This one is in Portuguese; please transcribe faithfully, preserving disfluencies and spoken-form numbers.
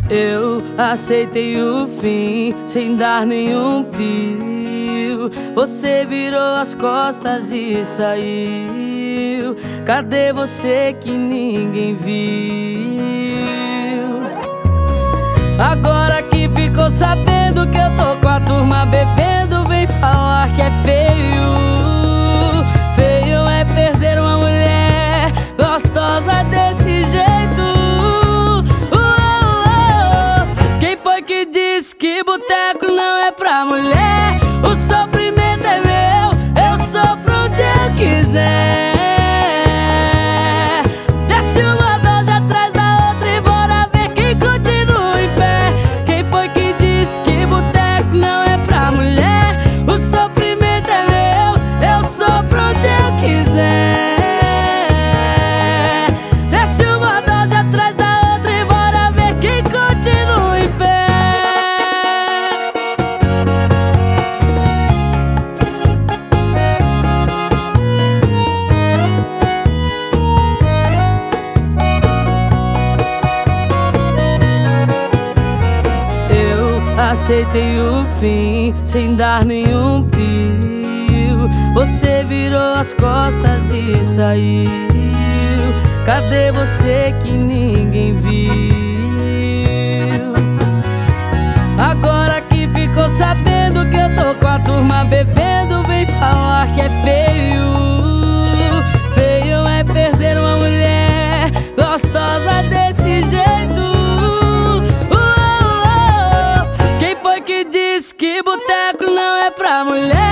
Eu aceitei o fim sem dar nenhum pio. Você virou as costas e saiu. Cadê você que ninguém viu? Agora que ficou sabendo que eu tô com a turma bebendo, vem falar que é feio. Feio é perder uma mulher gostosa desse jeito. Que diz que boteco não é pra mulher. O sofrimento é meu, eu sofro onde eu quiser. Desce uma dose atrás da outra e bora ver quem continua em pé. Quem foi que disse que boteco não é pra mulher? O sofrimento é meu, eu sofro onde eu quiser. Desce uma dose atrás da outra e bora ver quem continua em pé. Aceitei o fim sem dar nenhum pio. Você virou as costas e saiu. Cadê você que ninguém viu? Agora que ficou sabendo que eu tô com a turma bebendo, vem falar que é feio. Feio é perder uma mulher gostosa desse jeito. Que diz que boteco não é pra mulher.